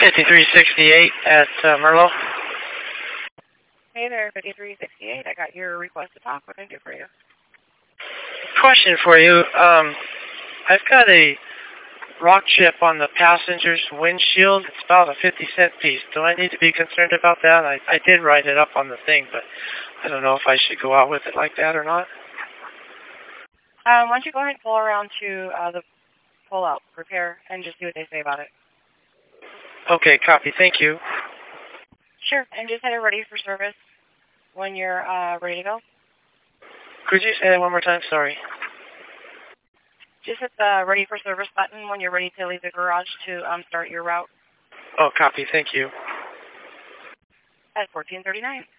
5368 at Merlot. Hey there, 5368. I got your request to talk. What can I do for you? Question for you. I've got a rock chip on the passenger's windshield. It's about a 50-cent piece. Do I need to be concerned about that? I did write it up on the thing, but I don't know if I should go out with it like that or not. Why don't you go ahead and pull around to the pull-out repair and just see what they say about it. Okay, copy. Thank you. Sure, and just have it ready for service when you're ready to go. Could you say that one more time? Sorry. Just hit the ready for service button when you're ready to leave the garage to start your route. Oh, copy. Thank you. At 1439.